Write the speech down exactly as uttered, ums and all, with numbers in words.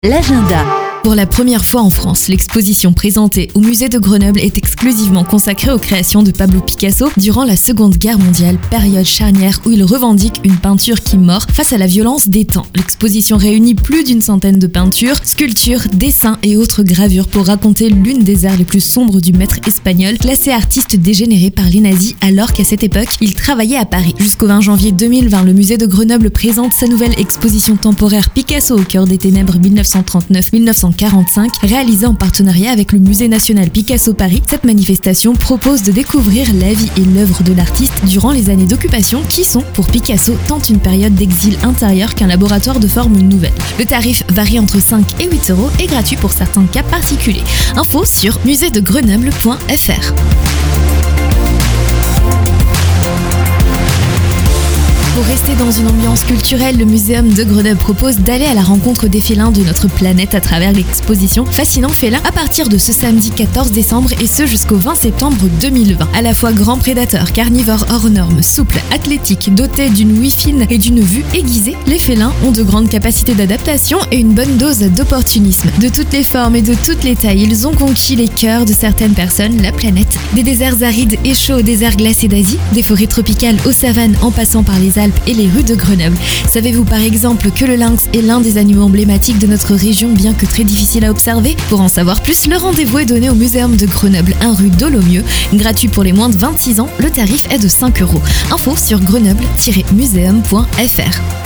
L'agenda. Pour la première fois en France, l'exposition présentée au musée de Grenoble est exclusivement consacrée aux créations de Pablo Picasso durant la Seconde Guerre mondiale, période charnière où il revendique une peinture qui mord face à la violence des temps. L'exposition réunit plus d'une centaine de peintures, sculptures, dessins et autres gravures pour raconter l'une des arts les plus sombres du maître espagnol, classé artiste dégénéré par les nazis alors qu'à cette époque, il travaillait à Paris. Jusqu'au vingt janvier deux mille vingt, le musée de Grenoble présente sa nouvelle exposition temporaire Picasso au cœur des ténèbres mille neuf cent trente-neuf mille neuf cent quarante-cinq, réalisée en partenariat avec le Musée national Picasso Paris. Cette manifestation propose de découvrir la vie et l'œuvre de l'artiste durant les années d'occupation qui sont, pour Picasso, tant une période d'exil intérieur qu'un laboratoire de forme nouvelle. Le tarif varie entre cinq et huit euros et gratuit pour certains cas particuliers. Info sur musée de grenoble point f r. Pour rester dans une ambiance culturelle, le Muséum de Grenoble propose d'aller à la rencontre des félins de notre planète à travers l'exposition Fascinant Félin à partir de ce samedi quatorze décembre et ce jusqu'au vingt septembre deux mille vingt. À la fois grands prédateurs, carnivores hors normes, souples, athlétiques, dotés d'une ouïe fine et d'une vue aiguisée, les félins ont de grandes capacités d'adaptation et une bonne dose d'opportunisme. De toutes les formes et de toutes les tailles, ils ont conquis les cœurs de certaines personnes, la planète. Des déserts arides et chauds aux déserts glacés d'Asie, des forêts tropicales aux savanes en passant par les Alpes et les rues de Grenoble. Savez-vous par exemple que le lynx est l'un des animaux emblématiques de notre région, bien que très difficile à observer? Pour en savoir plus, le rendez-vous est donné au Muséum de Grenoble, un rue d'Ollomieux. Gratuit pour les moins de vingt-six ans, le tarif est de cinq euros. Info sur grenoble tiret muséum point f r.